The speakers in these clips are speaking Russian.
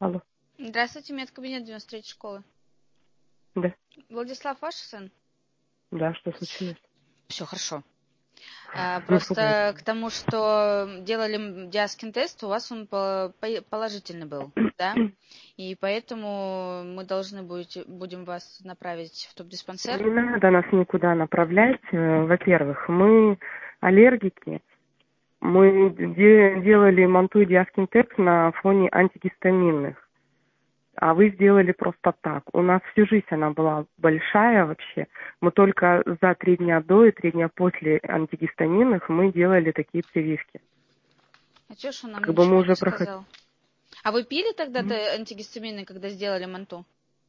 Алло. Здравствуйте, медкабинет 93 школы. Да. Владислав, ваш сын? Да, что случилось? Все хорошо. Ну, Просто к тому, что делали диаскин-тест, у вас он положительный был, да? И поэтому мы должны будем вас направить в тубдиспансер. Не надо нас никуда направлять. Во-первых, мы аллергики. Мы делали манту и диаскин-тест на фоне антигистаминных. А вы сделали просто так. У нас всю жизнь она была большая вообще. Мы только за 3 дня до и 3 дня после антигистаминных мы делали такие прививки. А чё ж он нам Как бы ничего мы уже не сказал? А вы пили тогда-то антигистамины, когда сделали манту?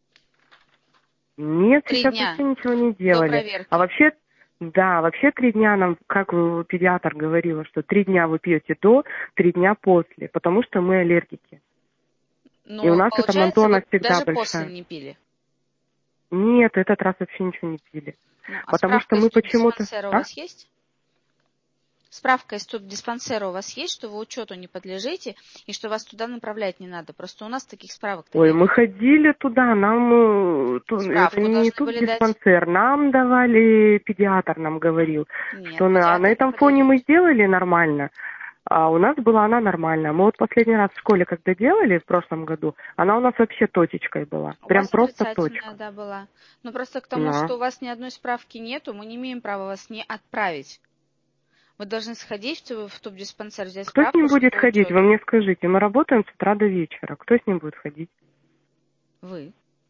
Нет, 3 сейчас дня вообще ничего не до делали. проверки. А вообще, да, вообще 3 дня нам, как педиатр говорила, что 3 дня вы пьете до, 3 дня после, потому что мы аллергики. И у Ну, нас эта получается, мантона вы всегда даже после большая. не пили. Нет, этот раз вообще ничего не пили. Ну, а Потому что справка из мы почему-то... тубдиспансера у А? вас есть? Справка из тубдиспансера у вас есть, что вы учету не подлежите и что вас туда направлять не надо? Просто у нас таких справок-то Ой, нет. мы ходили туда, нам... это Справку не должны тут были дать. диспансер, нам давали, педиатр нам говорил, Нет, что на педиатр не этом фоне мы подойдет. сделали нормально. А у нас была она нормальная. Мы вот последний раз в школе, когда делали в прошлом году, она у нас вообще точечкой была. У Прям вас просто отрицательная, точка. да, была. Но просто к тому, Ну. что у вас ни одной справки нету, мы не имеем права вас не отправить. Вы должны сходить в тубдиспансер, взять Кто с справку, ним что будет по ходить? Вы учету. мне скажите. Мы работаем с утра до вечера. Кто с ним будет ходить? Вы.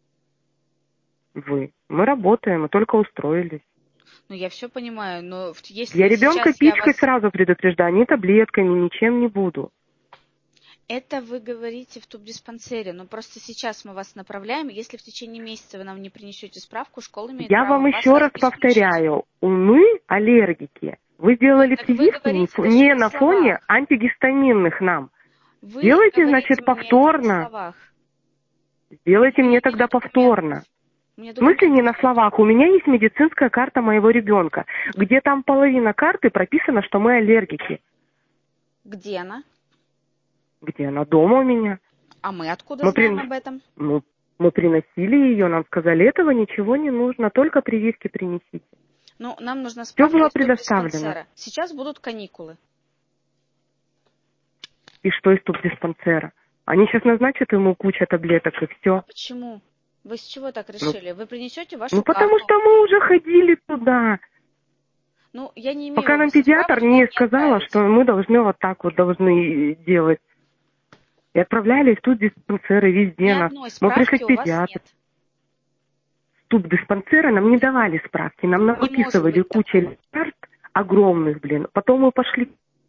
Вы. Мы работаем, мы только устроились. Ну, я все понимаю, но Я если ребенка сейчас я пичкой вас... сразу предупреждаю, ни таблетками, ничем не буду. Это вы говорите в тубдиспансере, но просто сейчас мы вас направляем. Если в течение месяца вы нам не принесете справку, школа имеет Я право вам вас еще раз исключить. повторяю. Мы аллергики. Вы делали Так вы прививку говорите даже не на на фоне словах. антигистаминных нам. Вы Делайте, значит, говорите мне это на повторно. словах. Сделайте У меня мне нет тогда документов. повторно. У меня В смысле не документов на нет. словах? У меня есть медицинская карта моего ребенка, где там половина карты прописано, что мы аллергики. Где она? Где она? Дома у меня. А мы откуда Мы, знаем об этом? мы приносили ее, нам сказали, этого ничего не нужно, только прививки принесите. Ну, нам нужна Все справка было из предоставлено. тубдиспансера. Сейчас будут каникулы. И что из тубдиспансера? Они сейчас назначат ему кучу таблеток и А все. почему? Вы с чего так Ну, решили? Вы принесете ну вашу потому карту. что мы уже ходили туда. Ну, я не Пока имею нам педиатр права туда не не сказала, что отправить. мы должны вот так вот должны делать. И отправляли в тубдиспансеры Ни везде нас. одной Мы пришли справки к у вас педиатру. нет. Тубдиспансеры нам не давали справки. Нам Не может выписывали быть кучу такого. лекарств огромных, Потом мы пошли,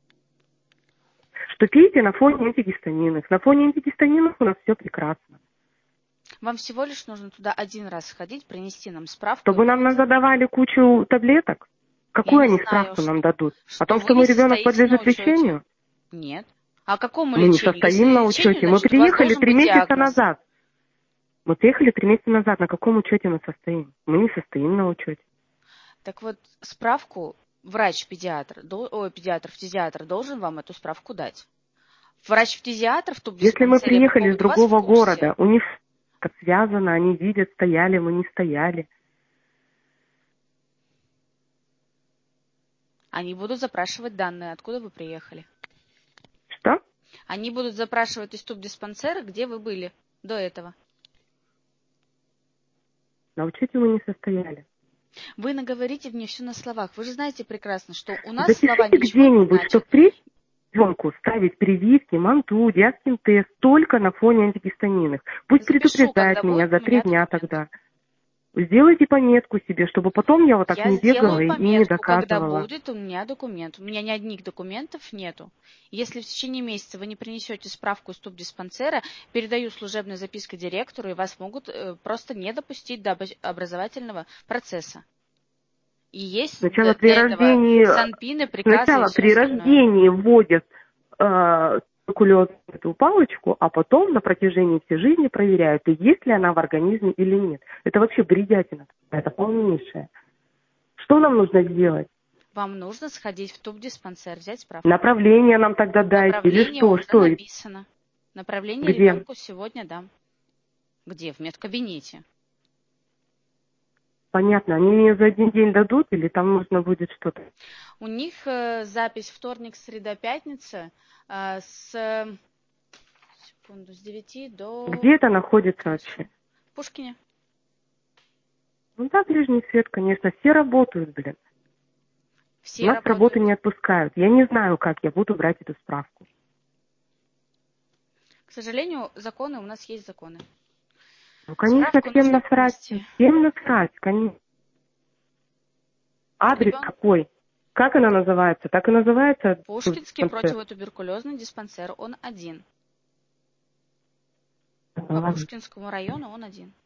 что пейте на фоне антигистаминных. На фоне антигистаминных у нас все прекрасно. Вам всего лишь нужно туда один раз сходить, принести нам справку и Чтобы нам выйти. задавали кучу таблеток, Я какую не они знаю, справку нам дадут? О что том, вы что не мой ребенок состоите на подлежит учете. лечению? Нет. А какому Мы не лечению? Если состоим на лечению, учете. Мы значит, у вас приехали должен 3 быть месяца диагноз. назад. Мы приехали 3 месяца назад. На каком учете мы состоим? Мы не состоим на учете. Так вот, справку врач-педиатр, фтизиатр должен вам эту справку дать. Врач-фтизиатр в Если мы тубдиспансере по приехали из поводу вас в другого курсе. города, у них это связано, они видят, стояли, мы не стояли. Они будут запрашивать данные, откуда вы приехали. Что? Они будут запрашивать из тубдиспансера, где вы были до этого. На учете мы не состояли. Вы наговорите мне все на словах. Вы же знаете прекрасно, что у нас слова Запишите ничего не где-нибудь, что значат. впредь ребенку ставить прививки, манту, диаскин-тест только на фоне антигистаминных. Пусть Запишу, когда предупреждает меня будет у за 3 меня дня документ. тогда. Сделайте пометку себе, чтобы потом я вот так Я не бегала сделаю и не пометку, когда доказывала. будет у меня документ. У меня ни одних документов нету. Если в течение месяца вы не принесете справку из тубдиспансера, передаю служебной запиской директору, и вас могут просто не допустить до образовательного процесса. И есть Сначала при для этого рождении, санпины, приказы и все остальное. вводят туберкулезную эту палочку, а потом на протяжении всей жизни проверяют, и есть ли она в организме или нет. Это вообще бредятина, это полнейшая. Что нам нужно сделать? Вам нужно сходить в тубдиспансер, взять справку. Направление нам тогда дайте или Направление что? уже написано. Направление Где? ребенку сегодня дам. Где? В медкабинете. Понятно. Они мне за один день дадут или там нужно будет что-то? У них запись вторник, среда, пятница с 9 до... Где это находится вообще? В Пушкине. Ну да, ближний свет, конечно. Все работают, блин. Все Нас с работают. работы не отпускают. Я не знаю, как я буду брать эту справку. К сожалению, законы, у нас есть законы. Ну, конечно, Справку всем нужно насрать. принести. Всем насрать, конечно. Адрес какой? Как она называется? Так и называется? Пушкинский противотуберкулезный диспансер, он один. По Пушкинскому району он один.